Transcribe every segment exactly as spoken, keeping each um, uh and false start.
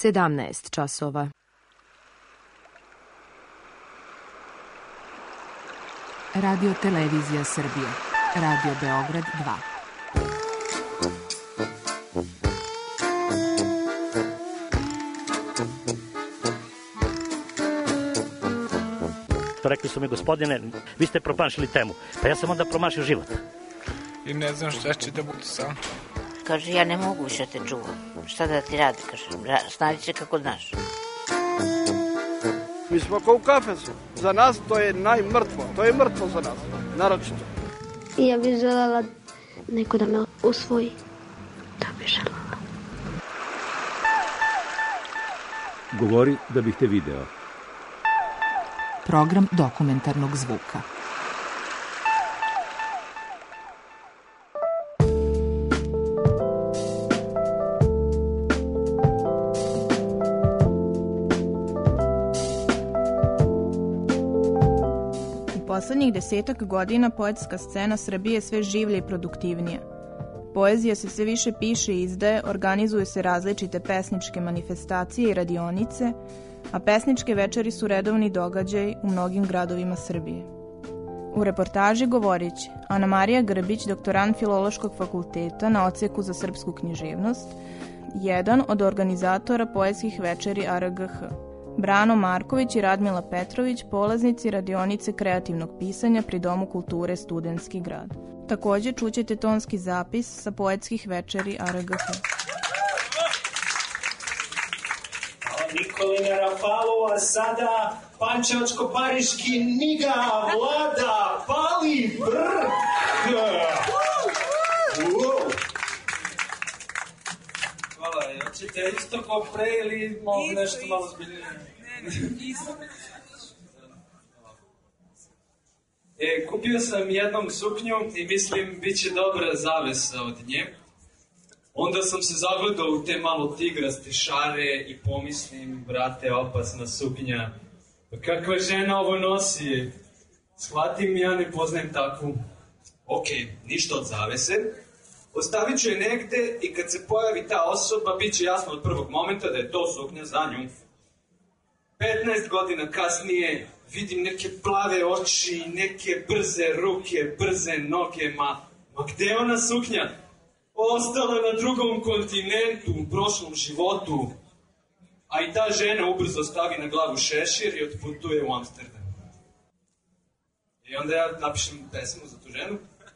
sedamnaest časova. Radio Televizija Srbije. Radio Beograd dva. Rekli su mi, gospodine, vi ste promašili temu. Pa ja sam onda promašio život. I ne znam šta će da bude sam. Kaže, ja ne mogu više te čuvam. Šta da ti radi, kaže, snađi se kako znaš. Mi smo kao u kafesu. Za nas to je najmrtvo. To je mrtvo za nas, naročito. I ja bih želela neko da me usvoji. To bih želela. Govori da bih te video. Program dokumentarnog zvuka. Poslednjih desetak godina poetska scena Srbije je sve življa i produktivnija. Poezija se sve više piše i izdaje, organizuju se različite pesničke manifestacije i radionice, a pesničke večeri su redovni događaj u mnogim gradovima Srbije. U reportaži govorit će Ana Marija Grbić, doktorant Filološkog fakulteta na odseku za srpsku književnost, jedan od organizatora poetskih večeri A R G H. Brano Marković i Radmila Petrović, polaznici radionice kreativnog pisanja pri Domu kulture Studentski grad. Takođe čućete tonski zapis sa poetskih večeri A R G H. Nikolina Rafalova, sada pančevačko-pariški Niga, Vlada, Pali, Brk. Hvala, hoćete isto kao pre ili mogu nešto malo zbiljnije? E, kupio sam jednom suknju i mislim bit će dobra zavesa od nje. Onda sam se zagledao u te malo tigraste šare i pomislim, brate, opasna suknja. Kakva žena ovo nosi? Shvatim, ja ne poznajem takvu. Ok, ništa od zavese. Ostavit ću je negde i kad se pojavi ta osoba, bit će jasno od prvog momenta da je to suknja za nju. petnaest godina kasnije vidim neke plave oči, neke brze ruke, brze noge, ma, ma gde je ona suknja? Ostala na drugom kontinentu, u prošlom životu. A i ta žena ubrzo stavi na glavu šešir i otputuje u Amsterdam. I onda ja napišem pesmu za tu ženu.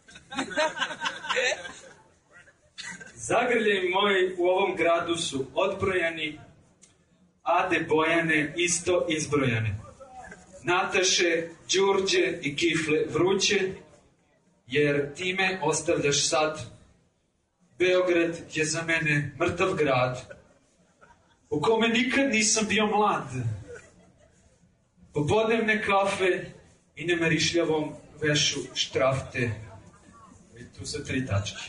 Zagrljaji moji u ovom gradu su odbrojani, Ade Bojane isto izbrojane. Nataše, Đurđe i kifle vruće, jer time ostavljaš sad. Beograd je za mene mrtav grad, u kome nikad nisam bio mlad. Popodnevne kafe i nemarišljavom vešu štrafte. I tu su tri tačke.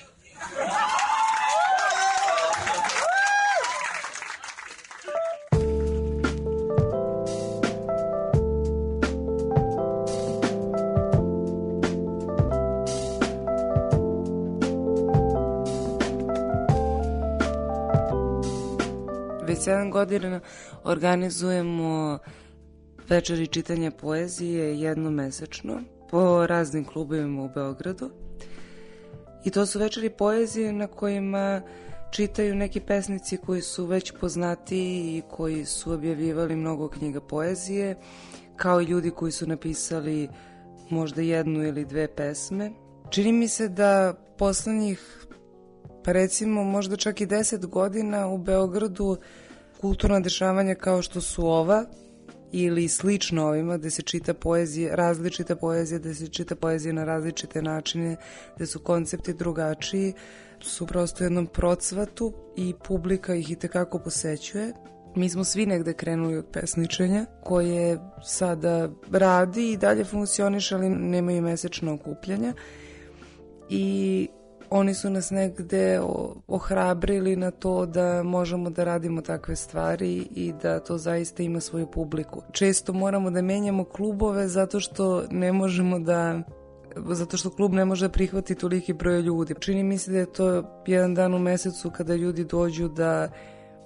Već sedam godina organizujemo večeri čitanja poezije jednomesečno po raznim klubovima u Beogradu. I to su večeri poezije na kojima čitaju neki pesnici koji su već poznatiji i koji su objavljivali mnogo knjiga poezije, kao i ljudi koji su napisali možda jednu ili dve pesme. Čini mi se da poslednjih, pa recimo možda čak i deset godina u Beogradu kulturna dešavanja kao što su ova ili slično ovima, gde se čita poezija, različita poezija, gde se čita poezija na različite načine, gde su koncepti drugačiji, su prosto u jednom procvatu i publika ih i tekako posećuje. Mi smo svi negde krenuli od pesničenja, koje sada radi i dalje funkcioniše, ali nemaju mesečno okupljanja. I oni su nas negde ohrabrili na to da možemo da radimo takve stvari i da to zaista ima svoju publiku. Često moramo da menjamo klubove zato što ne možemo da zato što klub ne može da prihvati toliki broj ljudi. Čini mi se da je to jedan dan u mesecu kada ljudi dođu da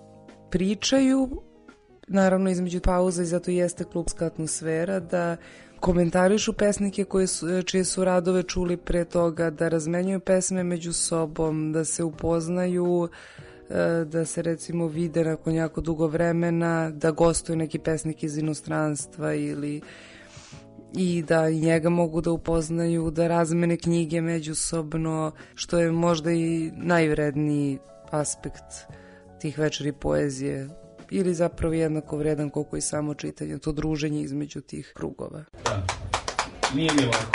pričaju, naravno između pauza i zato jeste klubska atmosfera, da komentarišu pesnike koje su, čije su radove čuli pre toga, da razmenjuju pesme među sobom, da se upoznaju, da se recimo vide nakon jako dugo vremena, da gostuju neki pesnik iz inostranstva ili i da i njega mogu da upoznaju, da razmene knjige međusobno, što je možda i najvredniji aspekt tih večeri poezije, ili zapravo jednako vredan koliko i samo čitanje, to druženje između tih krugova. Da, nije mi lako.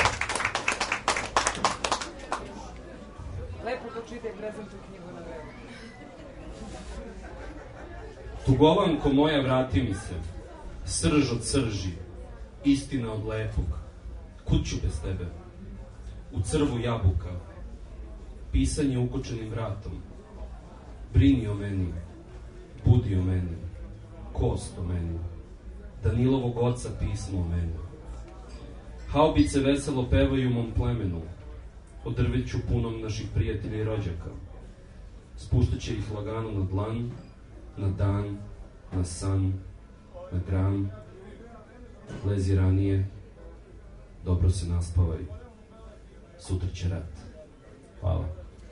Lepo to čitaj, prezentuj knjigu na vreme. Tugovanko moja, vrati mi se, srž od srži, istina od lepog, kud ću bez tebe, u crvu jabuka, pisanje ukočenim vratom, brini o meni, budi o meni, kost o meni, Danilovog oca pismo o meni. Haubice veselo pevaju mom plemenu, o drveću punom naših prijatelja i rođaka. Spuštaće ih lagano na dlan, na dan, na san, na gram. Lezi ranije, dobro se naspavaj, sutra će rat. Hvala.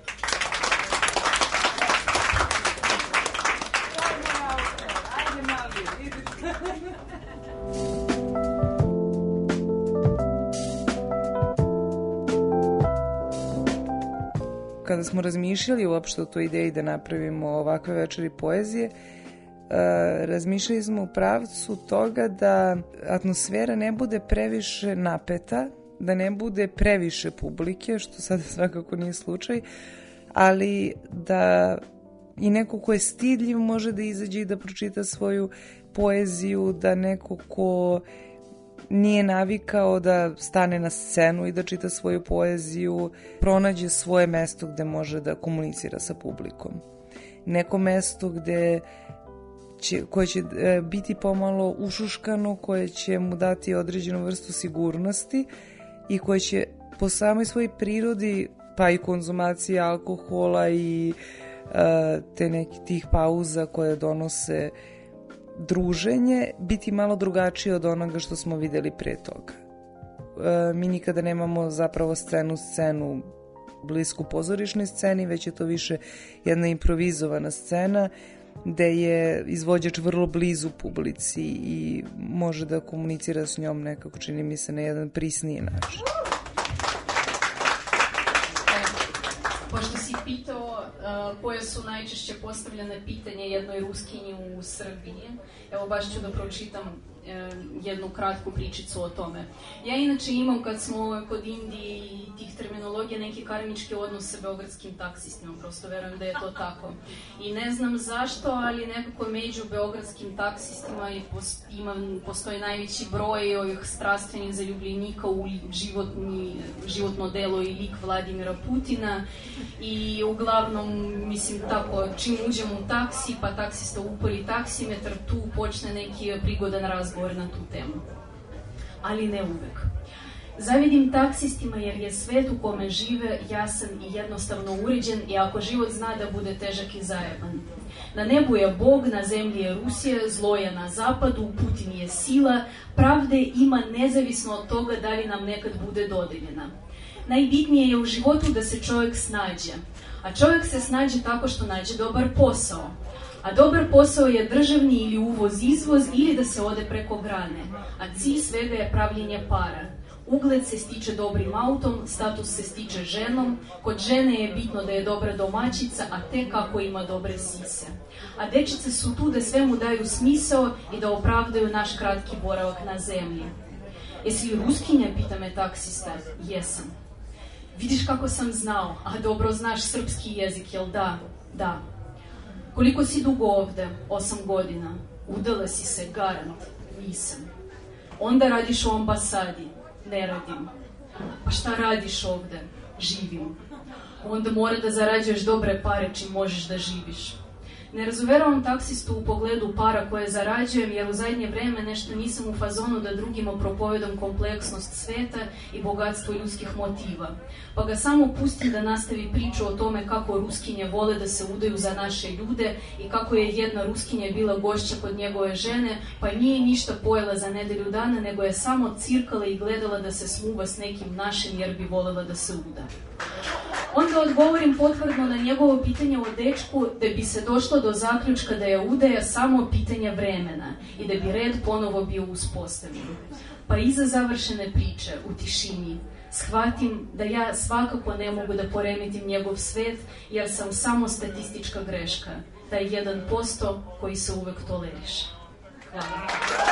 Kada smo razmišljali uopšte o toj ideji da napravimo ovakve večeri poezije, razmišljali smo u pravcu toga da atmosfera ne bude previše napeta, da ne bude previše publike, što sada svakako nije slučaj, ali da i neko ko je stidljiv može da izađe i da pročita svoju poeziju, da neko ko nije navikao da stane na scenu i da čita svoju poeziju, pronađe svoje mesto gde može da komunicira sa publikom. Neko mesto gde će, koje će biti pomalo ušuškano, koje će mu dati određenu vrstu sigurnosti i koje će po samoj svojoj prirodi, pa i konzumacije alkohola i uh, te neki tih pauza koje donose druženje, biti malo drugačije od onoga što smo videli pre toga. E, mi nikada nemamo zapravo scenu scenu blisku pozorišnoj sceni, već je to više jedna improvizovana scena gde je izvođač vrlo blizu publici i može da komunicira s njom nekako, čini mi se, na jedan prisniji način. Pošto si pitao uh, koje su najčešće postavljene pitanje jednoj Ruskinji u Srbiji, evo baš ću da pročitam uh, jednu kratku pričicu o tome. Ja inače imam, kad smo kod Indije i tih terminologija, neki karmički odnos sa beogradskim taksistima, prosto verujem da je to tako. I ne znam zašto, ali nekako među beogradskim taksistima ima, postoji najveći broj ovih strastvenih zaljubljenika u životni, životno delo i lik Vladimira Putina. I uglavnom, mislim tako, čim uđemo u taksi, pa taksista upori taksimetar, tu počne neki prigodan razgovor na tu temu. Ali ne uvek. Zavidim taksistima jer je svet u kome žive jasan i jednostavno uređen i ako život zna da bude težak i zajeban. Na nebu je Bog, na zemlji je Rusija, zlo je na zapadu, Putin je sila, pravde ima nezavisno od toga da li nam nekad bude dodeljena. Najbitnije je u životu da se čovjek snađe, a čovjek se snađe tako što nađe dobar posao. A dobar posao je državni ili uvoz-izvoz ili da se ode preko grane, a cilj svega je pravljenje para. Ugled se stiče dobrim autom, status se stiče ženom, kod žene je bitno da je dobra domaćica, a tek kako ima dobre sise. A dečice su tu da svemu daju smisao i da opravdaju naš kratki boravak na zemlji. Jesi li Ruskinja, pita me taksista? Jesam. Vidiš kako sam znao, a dobro znaš srpski jezik, jel da? Da. Koliko si dugo ovde? Osam godina. Udala si se, garant? Nisam. Onda radiš u ambasadi? Ne radim. Pa šta radiš ovde? Živim. Onda mora da zarađuješ dobre pare čim možeš da živiš. Ne razuveravam taksistu u pogledu para koje zarađujem, jer u zadnje vreme nešto nisam u fazonu da drugima propovedam kompleksnost sveta i bogatstvo ljudskih motiva. Pa ga samo pustim da nastavi priču o tome kako Ruskinje vole da se udaju za naše ljude i kako je jedna Ruskinja bila gošća kod njegove žene, pa nije ništa pojela za nedelju dana, nego je samo cirkala i gledala da se smuva s nekim našim jer bi volela da se uda. Onda odgovorim potvrdno na njegovo pitanje o dečku da bi se došlo do zaključka da je udaja samo pitanje vremena i da bi red ponovo bio uspostavljen. Pa iza završene priče, u tišini, shvatim da ja svakako ne mogu da poremetim njegov svet jer sam samo statistička greška, taj jedan posto koji se uvek toleriše. Hvala.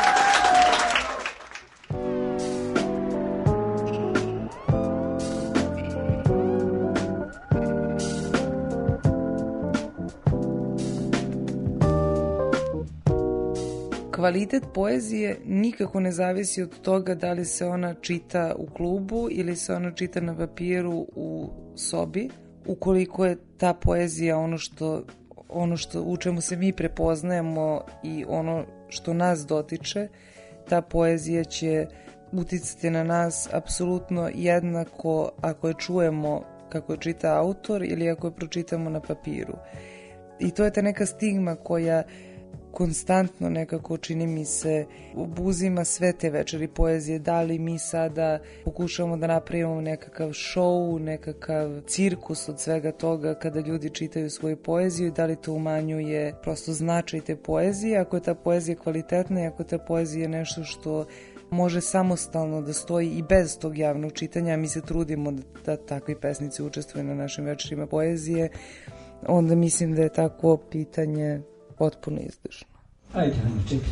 Kvalitet poezije nikako ne zavisi od toga da li se ona čita u klubu ili se ona čita na papiru u sobi. Ukoliko je ta poezija ono što, ono što u čemu se mi prepoznajemo i ono što nas dotiče, ta poezija će uticati na nas apsolutno jednako ako je čujemo kako je čita autor ili ako je pročitamo na papiru. I to je ta neka stigma koja konstantno nekako, čini mi se, obuzima sve te večeri poezije. Da li mi sada pokušavamo da napravimo nekakav show, nekakav cirkus od svega toga kada ljudi čitaju svoju poeziju i da li to umanjuje prosto značaj te poezije. Ako je ta poezija kvalitetna i ako je ta poezija nešto što može samostalno da stoji i bez tog javnog čitanja, mi se trudimo da, da takvi pesnici učestvuju na našim večerima poezije, onda mislim da je takvo pitanje potpuno izdašno. Ajde, ajde, čekaj.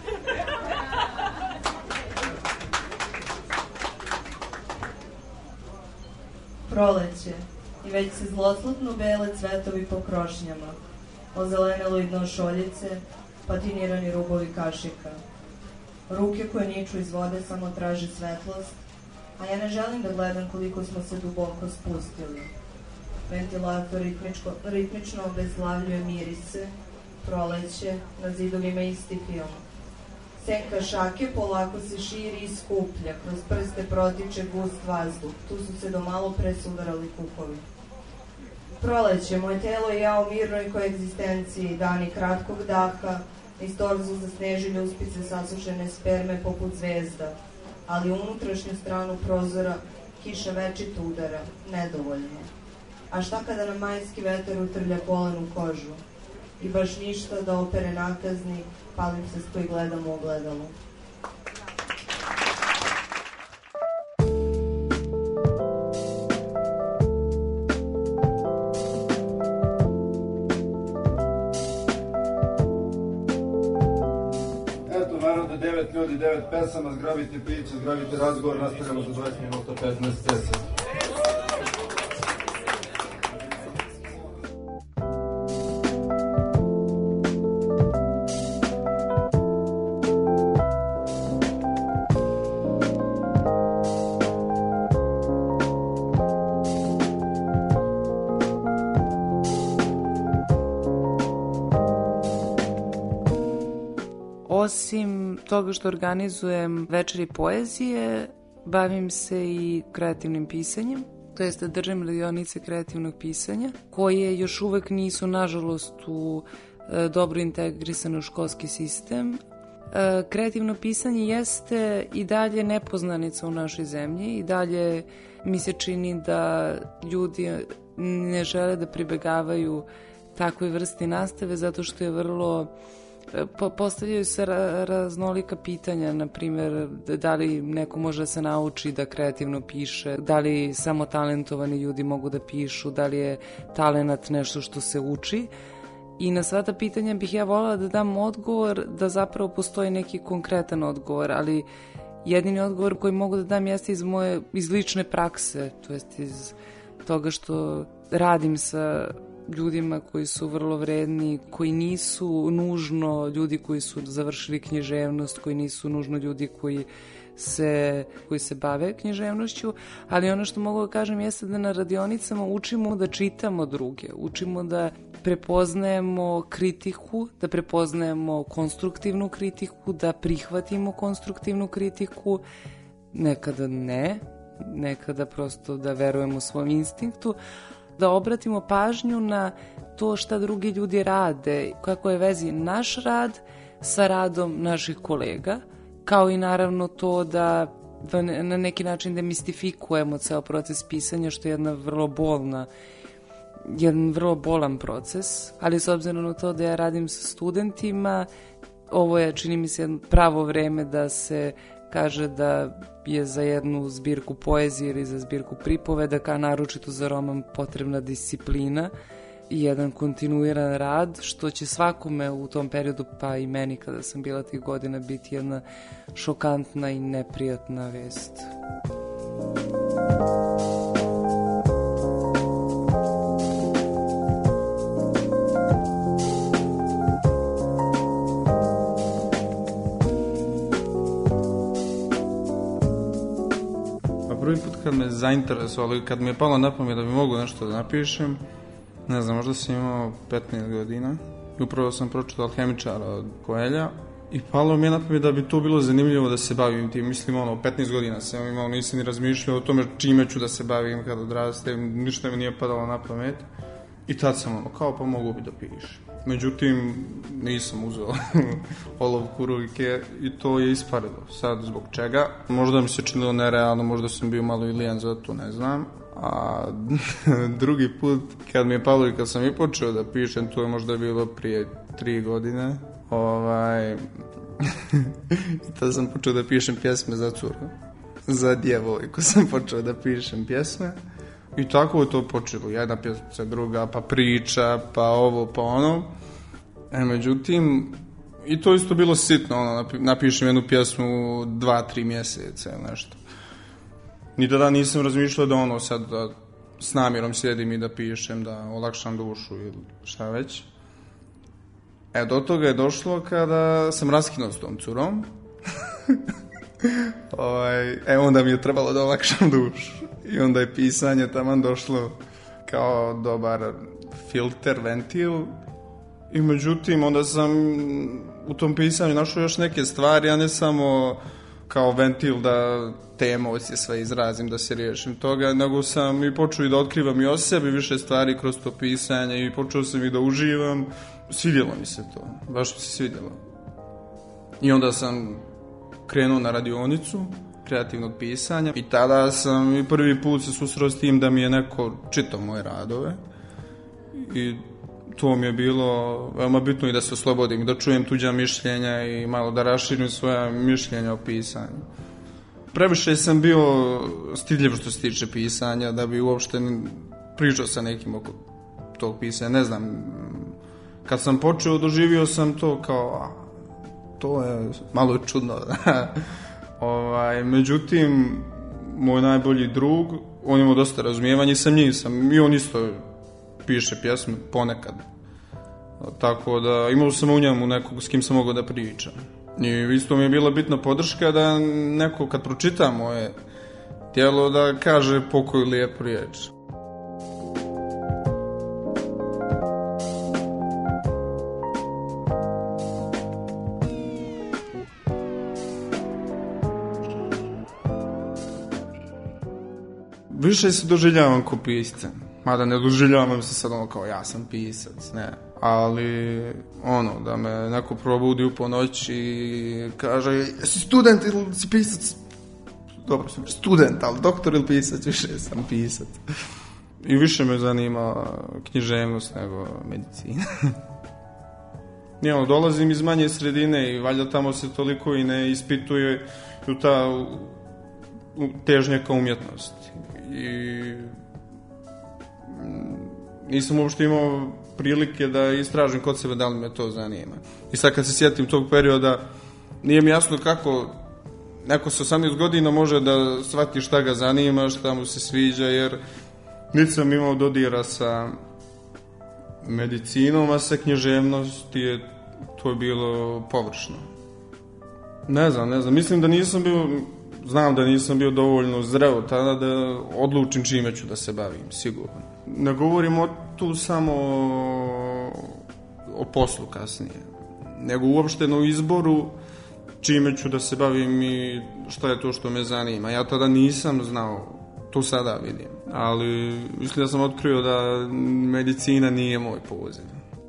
Proleće i već se zloslatno bele cvetovi po krošnjama, ozelenelo i dno šoljice, patinirani rubovi kašika. Ruke koje niču iz vode samo traže svetlost, a ja ne želim da gledam koliko smo se duboko spustili. Ventilator ritmičko, ritmično obezglavljuje mirise, proleće, na zidovima isti film. Senka šake polako se širi i skuplja, kroz prste protiče gust vazduh, tu su se do malo pre sudarali kukovi. Proleće, moje telo i ja u mirnoj koegzistenciji, dani kratkog daha, iz torzu zasnežili uspice sasušene sperme poput zvezda, ali unutrašnju stranu prozora kiša večito udara, nedovoljno. A šta kada nam majski vetar utrlja polenu kožu? I baš ništa da opere nakazni, palim se s koji gledam u ogledalu. Eto, narode, devet ljudi, devet pesama, zgrabite priče, zgrabite razgovor, nastavljamo za dvadeset minuta, petnaest sesija. Osim toga što organizujem večeri poezije, bavim se i kreativnim pisanjem, to jest da držim radionice kreativnog pisanja, koje još uvek nisu, nažalost, u e, dobro integrisane u školski sistem. E, kreativno pisanje jeste i dalje nepoznanica u našoj zemlji, i dalje mi se čini da ljudi ne žele da pribegavaju takvoj vrsti nastave zato što je vrlo... Postavljaju se raznolika pitanja, na primjer, da li neko može da se nauči da kreativno piše, da li samo talentovani ljudi mogu da pišu, da li je talenat nešto što se uči. I na sva ta pitanja bih ja voljela da dam odgovor, da zapravo postoji neki konkretan odgovor, ali jedini odgovor koji mogu da dam jeste iz moje, iz lične prakse, to jest iz toga što radim sa ljudima koji su vrlo vredni, koji nisu nužno ljudi koji su završili književnost, koji nisu nužno ljudi koji se, koji se bave književnošću, ali ono što mogu da kažem jeste da na radionicama učimo da čitamo druge, učimo da prepoznajemo kritiku, da prepoznajemo konstruktivnu kritiku, da prihvatimo konstruktivnu kritiku, nekada ne, nekada prosto da verujemo svom instinktu, da obratimo pažnju na to šta drugi ljudi rade, kako je vezi naš rad sa radom naših kolega, kao i naravno to da, da na neki način demistifikujemo ceo proces pisanja, što je jedna vrlo bolna, jedan vrlo bolan proces, ali s obzirom na to da ja radim sa studentima, ovo je, čini mi se, pravo vreme da se kaže da je za jednu zbirku poezije ili za zbirku pripovedaka, naročito za roman, potrebna disciplina i jedan kontinuiran rad, što će svakome u tom periodu, pa i meni kada sam bila tih godina, biti jedna šokantna i neprijatna vest. Prvi put kad me zainteresovalo i kad mi je palo na pamet da bi mogu nešto da napišem, ne znam, možda sam imao petnaest godina i upravo sam pročitao Alhemičara od Coelha i palo mi je na pamet da bi to bilo zanimljivo da se bavim tim. Mislim, ono, petnaest godina sam imao, nisam ni razmišljao o tome čime ću da se bavim kad odrastem, ništa mi nije padalo na pamet i tad sam ono, kao pa mogu bi da pišem. Međutim, nisam uzeo olovku u ruke i to je isparilo. Sad, zbog čega? Možda mi se činilo nerealno, možda sam bio malo i lijan za to, ne znam. A drugi put, kad mi je palo i kad sam i počeo da pišem, to je možda bilo prije tri godine, ovaj, i tad sam počeo da pišem pjesme za curu. Za djevojku sam počeo da pišem pjesme. I tako je to počelo, jedna pjesma, druga, pa priča, pa ovo, pa ono. E, međutim, i to isto bilo sitno, ono, napišem jednu pjesmu dva, tri mjeseca ili nešto. Ni tada nisam razmišljao da ono sad da s namjerom sjedim i da pišem, da olakšam dušu ili šta već. E, do toga je došlo kada sam raskinuo s tom curom. ovaj, e, onda mi je trebalo da olakšam dušu. I onda je pisanje taman došlo kao dobar filter, ventil. I međutim, onda sam u tom pisanju našao još neke stvari, a ne samo kao ventil da te emocije sve izrazim, da se riješim toga, nego sam i počeo i da otkrivam i o sebi više stvari kroz to pisanje i počeo sam i da uživam. Svidjelo mi se to, baš mi se svidjelo. I onda sam krenuo na radionicu kreativnog pisanja i tada sam i prvi put se susreo s tim da mi je neko čitao moje radove i to mi je bilo veoma bitno i da se oslobodim, da čujem tuđa mišljenja i malo da raširim svoja mišljenja o pisanju. Previše sam bio stidljiv što se tiče pisanja, da bi uopšte pričao sa nekim oko tog pisanja, ne znam. Kad sam počeo, doživio sam to kao, a, to je malo čudno. ovaj, međutim, moj najbolji drug, on imao dosta razumijevanja i sam njim sam, i on isto piše pjesme ponekad. Tako da imao sam u njemu nekog s kim sam mogao da pričam. I isto mi je bila bitna podrška da neko kad pročita moje tijelo da kaže pokoju lijepu riječ. Više se doživljavam ko pisca. Mada ne doživljavam se sad ono kao ja sam pisac, ne. Ali ono, da me neko probudi u ponoć i kaže jesi student ili si pisac? Dobro sam student, ali doktor ili pisac, više sam pisac. I više me zanima književnost nego medicina. I ono, dolazim iz manje sredine i valjda tamo se toliko i ne ispituje u ta u težnja ka umjetnosti. I nisam uopšte imao prilike da istražim kod sebe da li me to zanima. I sad kad se sjetim tog perioda, nije mi jasno kako neko sa osamnaest godina može da shvati šta ga zanima, šta mu se sviđa, jer niti sam imao dodira sa medicinom, a sa književnosti je to je bilo površno. Ne znam, ne znam, mislim da nisam bio, znam da nisam bio dovoljno zreo tada da odlučim čime ću da se bavim, sigurno. Ne govorimo tu samo o poslu kasnije, nego uopšteno o izboru čime ću da se bavim i šta je to što me zanima. Ja tada nisam znao, to sada vidim, ali mislim da sam otkrio da medicina nije moj poziv.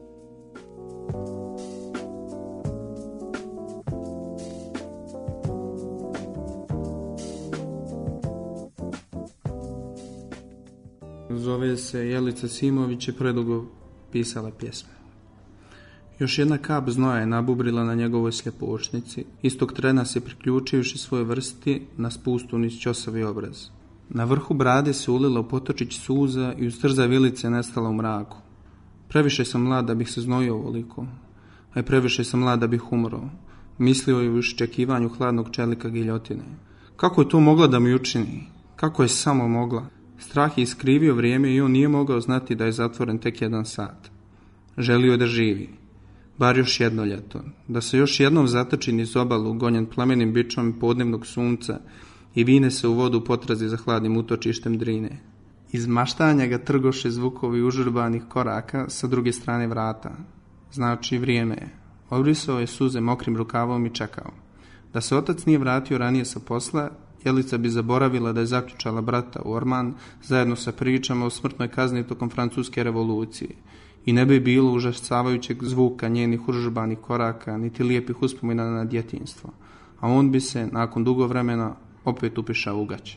Zove se Jelica Simović i predugo pisala pjesme. Još jedna kap znoja je nabubrila na njegovoj sljepočnici, istog trena se priključivši svoje vrsti na spustu niz ćosavi obraz. Na vrhu brade se ulilo potočić suza i uz trza vilice nestala u mraku. Previše sam mlad da bih se znojio ovoliko, a i previše sam mlad da bih umro. Mislio je u iščekivanju hladnog čelika giljotine. Kako je to mogla da mi učini? Kako je samo mogla? Strah je iskrivio vrijeme i on nije mogao znati da je zatvoren tek jedan sat. Želio je da živi, bar još jedno ljeto, da se još jednom zatači niz obalu gonjen plamenim bičom podnevnog sunca i vine se u vodu u potrazi za hladnim utočištem Drine. Iz maštanja ga trgoše zvukovi užurbanih koraka sa druge strane vrata. Znači vrijeme je. Obrisao je suze mokrim rukavom i čekao. Da se otac nije vratio ranije sa posla, Jelica bi zaboravila da je zaključala brata u orman zajedno sa pričama o smrtnoj kazni tokom francuske revolucije i ne bi bilo užasavajućeg zvuka njenih užurbanih koraka niti lijepih uspomena na djetinjstvo, a on bi se, nakon dugo vremena, opet upišao u gaće.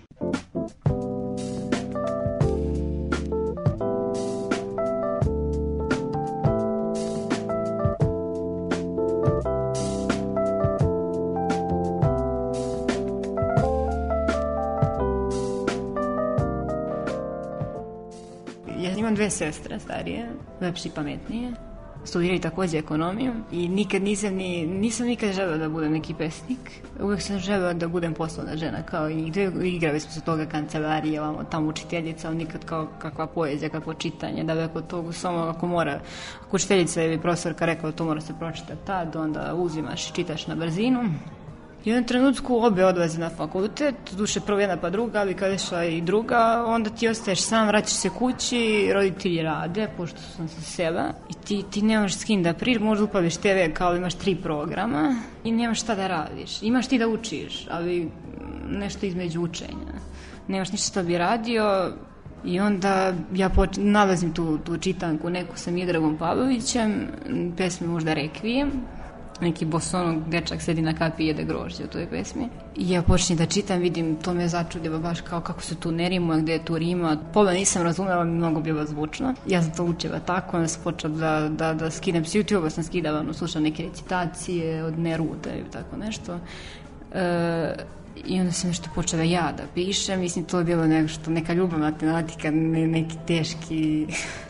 Dve sestre starije, lepše i pametnije, studiraju također ekonomiju i nikad nisam ni, nisam nikad želeo da budem neki pesnik. Uvijek sam želeo da budem poslovna žena, kao i igrali smo se toga kancelarije, ovamo, tamo učiteljica, ali nikad kao kakva poezija, kakvo čitanje, da bi to samo ako mora, ako učiteljica ili profesorka rekao to mora se pročitati tad, onda uzimaš i čitaš na brzinu. I u jednom trenutku obe odlaze na fakultet, duše prvo jedna pa druga, ali kada je šla i druga, onda ti ostaješ sam, vraćaš se kući, roditelji rade, pošto sam sa sela, i ti, ti nemaš s kim da priš, možda upališ te ve kao imaš tri programa i nemaš šta da radiš. Imaš ti da učiš, ali nešto između učenja. Nemaš ništa što bi radio i onda ja poč- nalazim tu, tu čitanku neku sa Miodragom Pavlovićem, pesme možda Rekvijem, neki bosonog dečak sedi na kapi i jede grožđe u toj pesmi. I ja počnem da čitam, vidim, to me začudilo baš kao kako se tu ne rimuje, gde je tu rima. Pola nisam razumela, mi mnogo bilo zvučno. Ja sam to učila tako, onda sam počela da, da, da skidam s YouTube-a, sam skidala, ono, slušam neke recitacije od Neruda ili tako nešto. E, I onda sam nešto počela ja da pišem, mislim, to je bilo nešto, neka ljubavna tematika, ne, neki teški...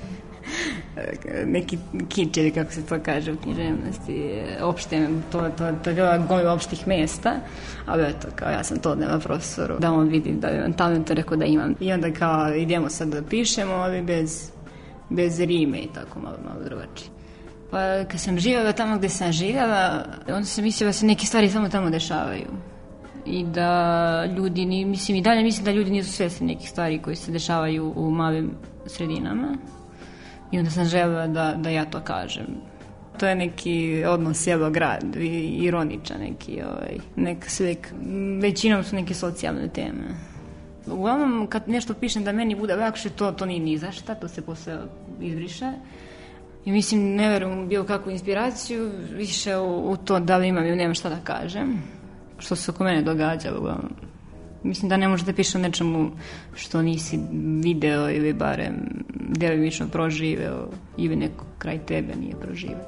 neki kič ili kako se to kaže u književnosti, opšte, to, to, to je bila gomila opštih mesta, ali eto, kao ja sam to odnela profesoru, da on vidi da imam talent, rekao da imam. I onda kao idemo sad da pišemo, ali bez, bez rime i tako malo, malo drugačije. Pa kad sam živjela tamo gde sam živjela, onda sam mislila da se neke stvari samo tamo dešavaju. I da ljudi, ni, mislim i dalje mislim da ljudi nisu svjesni nekih stvari koji se dešavaju u malim sredinama. I onda sam željela da, da ja to kažem. To je neki odnos selo-grad, ironičan neki, ovaj, neka slik. Većinom su neke socijalne teme. Uglavnom, kad nešto pišem da meni bude lakše, to, to nije ni za šta, to se posle izbriše. I mislim, ne verujem u bilo kakvu inspiraciju, više u, u to da li imam ili nemam šta da kažem. Što se oko mene događalo, uglavnom. Mislim da ne možeš da pišeš o nečemu što nisi video ili barem delimično proživeo ili neko kraj tebe nije proživeo.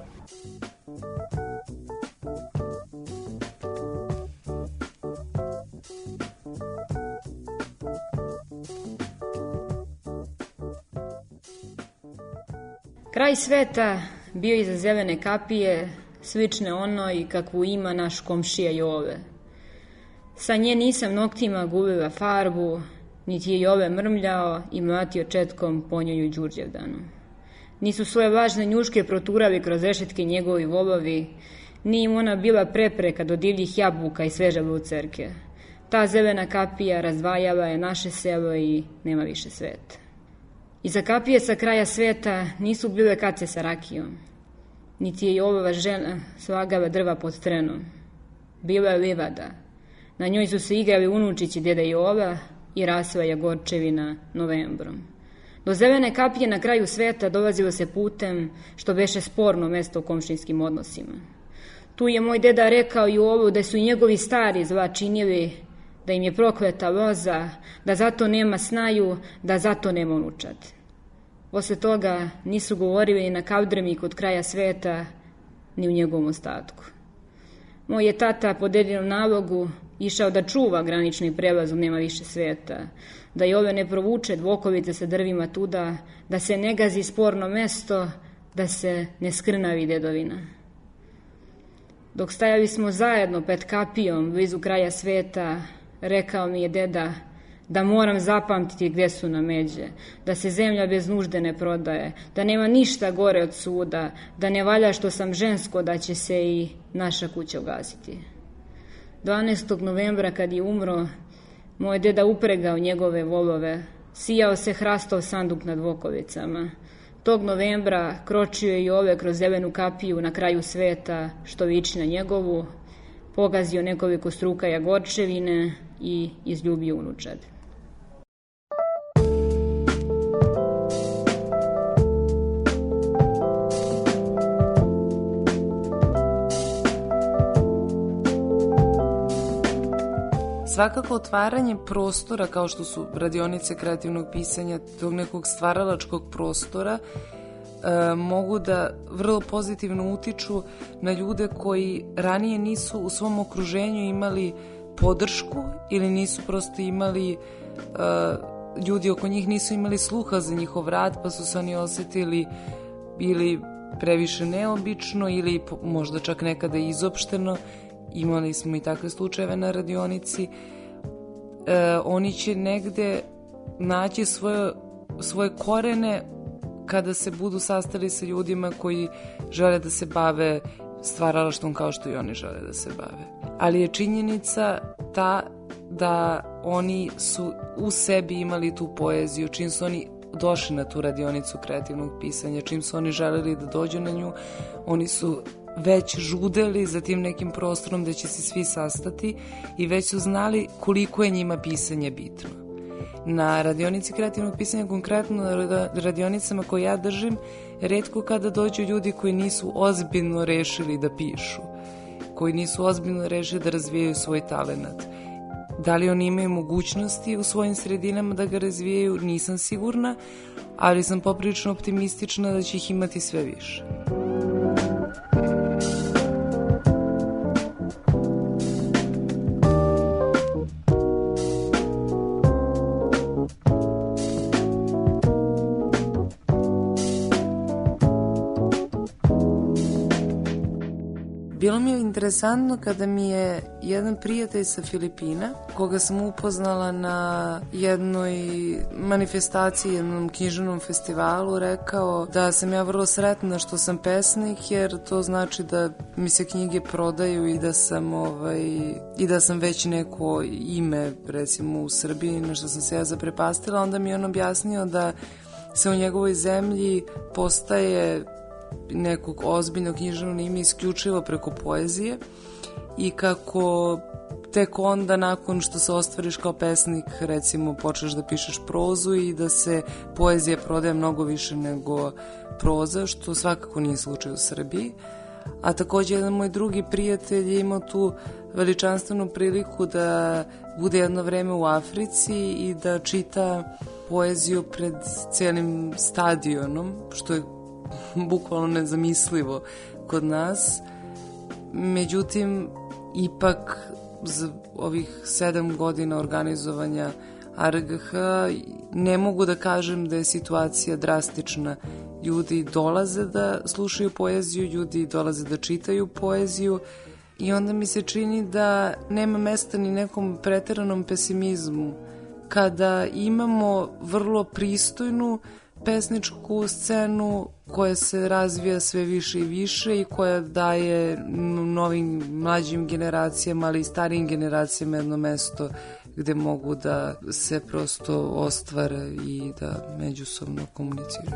Kraj sveta bio iza zelene kapije, slične onoj kakvu ima naš komšija Jove. Sa nje nisam noktima gubila farbu, niti je Jove mrmljao i mlatio četkom po njoj u Đurđevdanu. Nisu svoje važne njuške proturali kroz rešetke njegovi volovi, nije im ona bila prepreka do divljih jabuka i sveže lucerke. Ta zelena kapija razdvajala je naše selo i nema više sveta. Iza kapije sa kraja sveta nisu bile kace sa rakijom, niti je Jovova žena slagala drva pod trenom. Bila je livada. Na njoj su se igrali unučići djeda Jova i rasla je gorčevina novembrom. Do zelene kapije na kraju sveta dolazilo se putem što beše sporno mesto u komšinskim odnosima. Tu je moj deda rekao Jovu da su i njegovi stari zla činili, da im je prokleta loza, da zato nema snaju, da zato nema unučad. Posle toga nisu govorili ni na kaldrmi kod kraja sveta, ni u njegovom ostatku. Moj je tata po dedinom nalogu išao da čuva granični prelaz u nema više sveta, da Jove ne provuče dvokovice sa drvima tuda, da se ne gazi sporno mesto, da se ne skrnavi dedovina. Dok stajali smo zajedno pred kapijom blizu kraja sveta, rekao mi je deda da moram zapamtiti gde su na međe, da se zemlja bez nužde ne prodaje, da nema ništa gore od suda, da ne valja što sam žensko, da će se i naša kuća ugasiti. dvanaestog novembra kad je umro, moj deda upregao njegove volove, sijao se hrastov sanduk nad Vokovicama. Tog novembra kročio je Jove kroz zelenu kapiju na kraju sveta, što liči na njegovu, pogazio nekoliko struka jagorčevine i izljubio unučad. Svakako otvaranje prostora kao što su radionice kreativnog pisanja, tog nekog stvaralačkog prostora, e, mogu da vrlo pozitivno utiču na ljude koji ranije nisu u svom okruženju imali podršku ili nisu prosto imali, e, ljudi oko njih nisu imali sluha za njihov rad, pa su se oni osetili ili previše neobično ili možda čak nekada izopšteno. Imali smo i takve slučajeve na radionici. E, oni će negde naći svoje, svoje korene kada se budu sastali sa ljudima koji žele da se bave stvaralaštvom kao što i oni žele da se bave. Ali je činjenica ta da oni su u sebi imali tu poeziju, čim su oni došli na tu radionicu kreativnog pisanja, čim su oni želeli da dođu na nju, oni su već žudeli za tim nekim prostorom da će se svi sastati i već su znali koliko je njima pisanje bitno. Na radionici kreativnog pisanja, konkretno na radionicama koje ja držim, retko kada dođu ljudi koji nisu ozbiljno rešili da pišu, koji nisu ozbiljno rešili da razvijaju svoj talenat. Da li oni imaju mogućnosti u svojim sredinama da ga razvijaju, nisam sigurna, ali sam poprilično optimistična da će ih imati sve više. Bilo mi je interesantno kada mi je jedan prijatelj sa Filipina, koga sam upoznala na jednoj manifestaciji, jednom književnom festivalu, rekao da sam ja vrlo sretna što sam pesnik, jer to znači da mi se knjige prodaju i da sam, ovaj, i da sam već neko ime, recimo u Srbiji, na što sam se ja zaprepastila. Onda mi je on objasnio da se u njegovoj zemlji postaje nekog ozbiljnog književnog ime isključivo preko poezije i kako tek onda nakon što se ostvariš kao pesnik, recimo počneš da pišeš prozu i da se poezija prodaje mnogo više nego proza, što svakako nije slučaj u Srbiji. A takođe jedan moj drugi prijatelj je imao tu veličanstvenu priliku da bude jedno vreme u Africi i da čita poeziju pred celim stadionom, što je bukvalno nezamislivo kod nas. Međutim, ipak za ovih sedam godina organizovanja R G H ne mogu da kažem da je situacija drastična. Ljudi dolaze da slušaju poeziju, ljudi dolaze da čitaju poeziju i onda mi se čini da nema mesta ni nekom preteranom pesimizmu kada imamo vrlo pristojnu pesničku scenu koja se razvija sve više i više i koja daje novim mlađim generacijama, ali i starijim generacijama jedno mesto gde mogu da se prosto ostvare i da međusobno komuniciraju.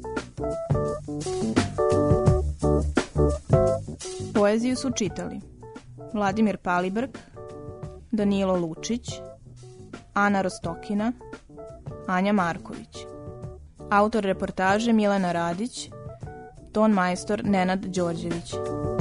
Poeziju su čitali Vladimir Palibrk, Danilo Lučić, Ana Rostokina, Anja Marković. Autor reportaže Milena Radić, ton majstor Nenad Đorđević.